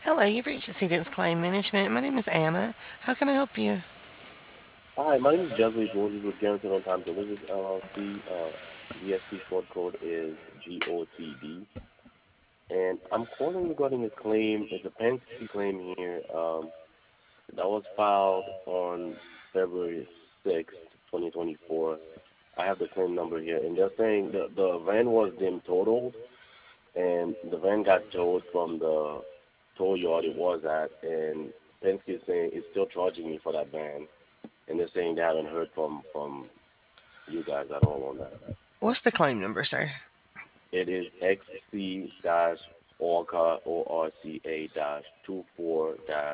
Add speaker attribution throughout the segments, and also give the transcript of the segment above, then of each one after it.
Speaker 1: Hello, you've reached Decedent's Claim Management. My name is Anna. How can I help you?
Speaker 2: Hi, my name is Jesley Georges with Guaranteed On Time Deliveries LLC. GST short code is GOTD. And I'm calling regarding a claim. It's a Penske claim here that was filed on February 6th, 2024. I have the claim number here. And they're saying the van was deemed totaled, and the van got towed from the tow yard it was at. And Penske is saying it's still charging me for that van. And they're saying they haven't heard from you guys at all on that.
Speaker 1: What's the claim number, sir?
Speaker 2: It is XC dash ORCA ORCA dash 24 dash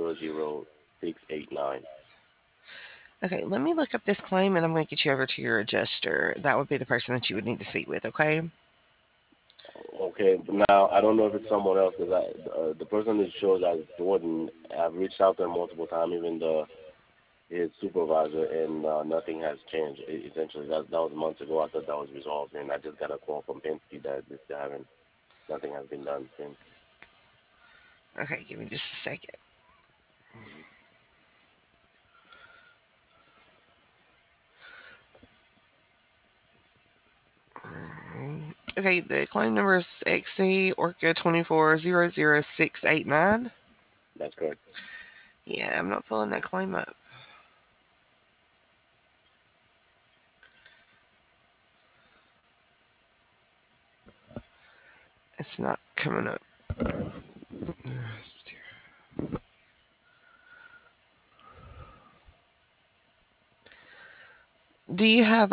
Speaker 2: 00689.
Speaker 1: Okay, let me look up this claim and I'm going to get you over to your adjuster. That would be the person that you would need to speak with, okay?
Speaker 2: Okay, now I don't know if it's someone else because the person that shows as Jordan, I've reached out to him multiple times, even his supervisor, and nothing has changed. Essentially, that was months ago. I thought that was resolved, and I just got a call from Penske that they still haven't, nothing has been done since.
Speaker 1: Okay, give me just a second. Okay, the claim number is XC Orca 2400689.
Speaker 2: That's correct.
Speaker 1: Yeah, I'm not pulling that claim up. It's not coming up. Do you have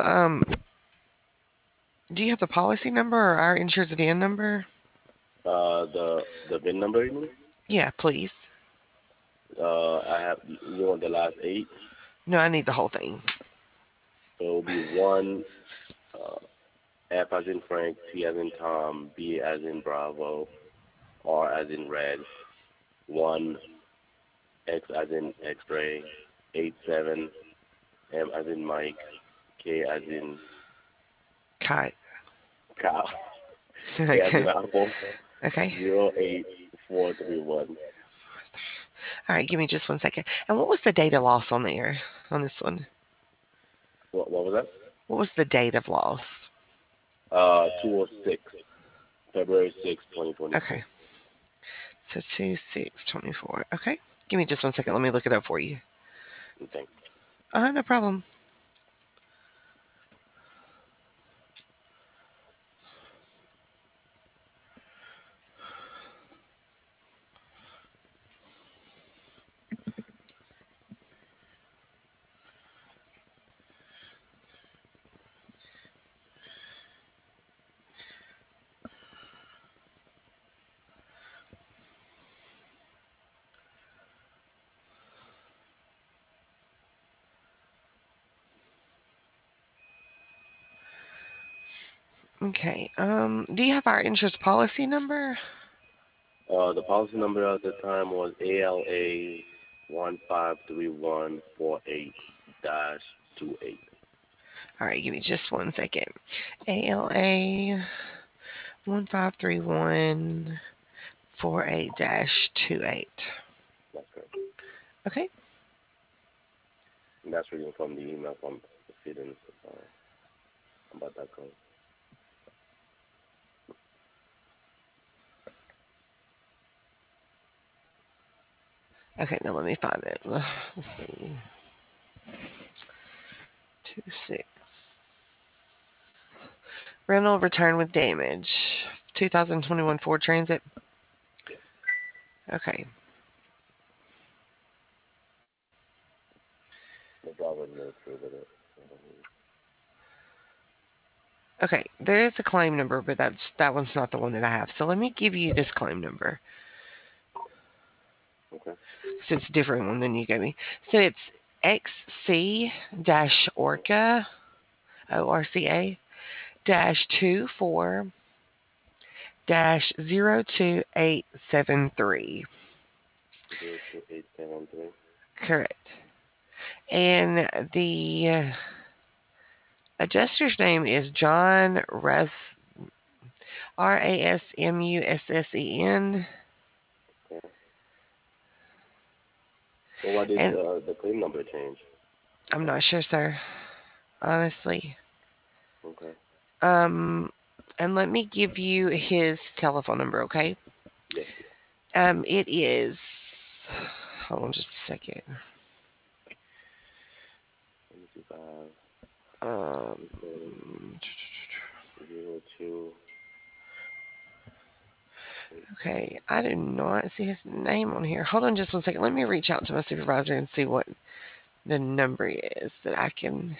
Speaker 1: the policy number or our insurance VIN number?
Speaker 2: The VIN number, you mean?
Speaker 1: Yeah, please.
Speaker 2: I have, you want the last eight?
Speaker 1: No, I need the whole thing.
Speaker 2: So it'll be one, uh, F as in Frank, T as in Tom, B as in Bravo, R as in Red, one, X as in X-ray, 87, M as in Mike, K as in
Speaker 1: Kite.
Speaker 2: cow, A as
Speaker 1: Okay.
Speaker 2: in apple,
Speaker 1: Okay.
Speaker 2: 08431.
Speaker 1: All right, give me just one second. And what was the date of loss on there on this one?
Speaker 2: What was that?
Speaker 1: What was the date of loss?
Speaker 2: 206, February 6th, 2024.
Speaker 1: Okay, so 2/6/24. Okay, give me just one second. Let me look it up for you.
Speaker 2: Thanks.
Speaker 1: No problem. Okay. Do you have our insurance policy number?
Speaker 2: The policy number at the time was ALA 153148-28.
Speaker 1: All right, give me just one second. ALA 153148-28.
Speaker 2: That's correct.
Speaker 1: Okay.
Speaker 2: And that's reading from the email from the students about that code.
Speaker 1: Okay, now let me find it. Let's see. 2/6. Rental return with damage. 2021 Ford Transit.
Speaker 2: Yes.
Speaker 1: Okay.
Speaker 2: The driver knows with it.
Speaker 1: Okay, there is a claim number, but that one's not the one that I have. So let me give you this claim number
Speaker 2: Okay.
Speaker 1: because it's a different one than you gave me. So it's XC Orca ORCA -24 -02873.
Speaker 2: 02873.
Speaker 1: Correct. And the adjuster's name is John Rasmussen.
Speaker 2: Well, why did
Speaker 1: And
Speaker 2: the claim number change?
Speaker 1: I'm not sure, sir. Honestly.
Speaker 2: Okay.
Speaker 1: Um, and let me give you his telephone number, okay?
Speaker 2: Yes, please.
Speaker 1: It is. Hold on just a second.
Speaker 2: Let me see if I have.
Speaker 1: Um,
Speaker 2: You said 02.
Speaker 1: okay, I do not see his name on here. Hold on just one second. Let me reach out to my supervisor and see what the number is that I can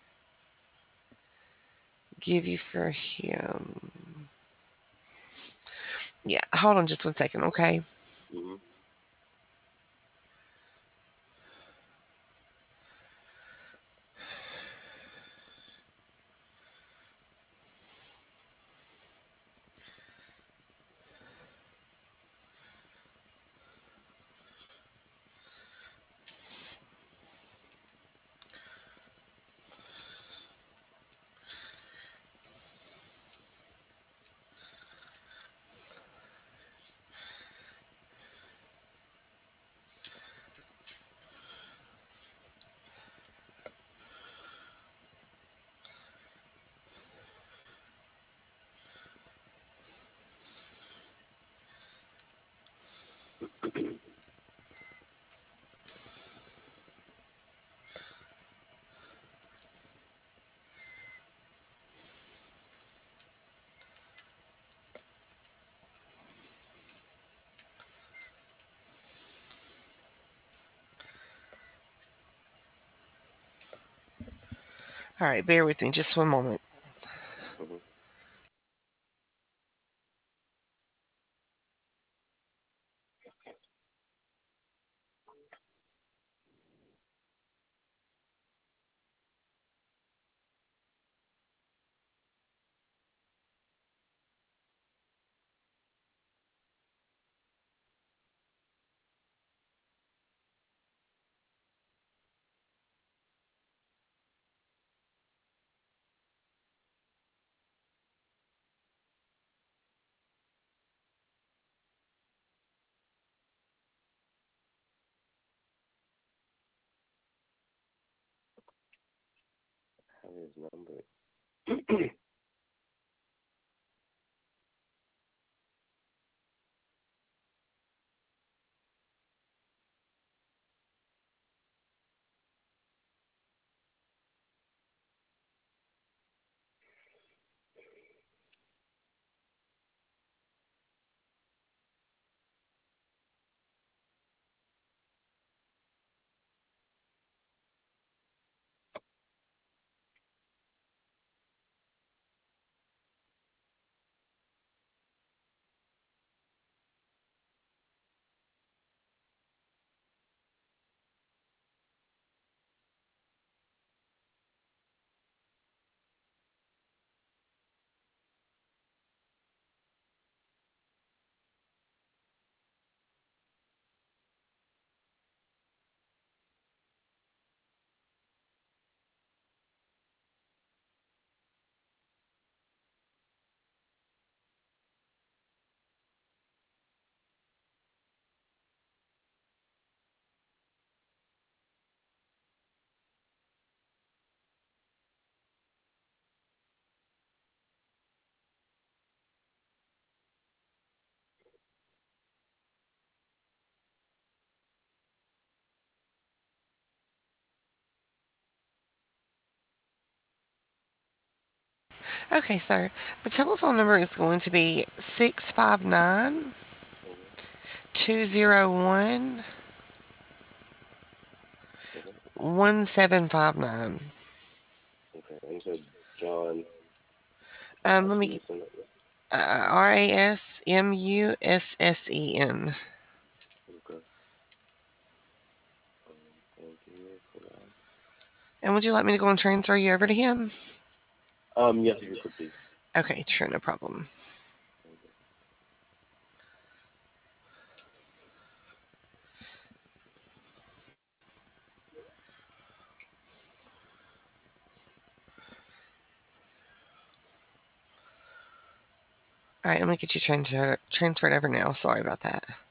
Speaker 1: give you for him. Yeah, hold on just one second, okay?
Speaker 2: Mm-hmm.
Speaker 1: All right, bear with me just one moment.
Speaker 2: Mm-hmm. Have his number.
Speaker 1: Okay, sir. The telephone number is going to be 659
Speaker 2: Mm-hmm.
Speaker 1: 201
Speaker 2: Mm-hmm.
Speaker 1: 1759.
Speaker 2: Okay. And you said John
Speaker 1: Let me
Speaker 2: Rasmussen.
Speaker 1: Rasmussen.
Speaker 2: Okay. Thank you for that.
Speaker 1: And would you like me to go and transfer you over to him?
Speaker 2: Yes, if you could please.
Speaker 1: Okay, sure, no problem.
Speaker 2: Thank you.
Speaker 1: All right, let me get you transferred over now. Sorry about that.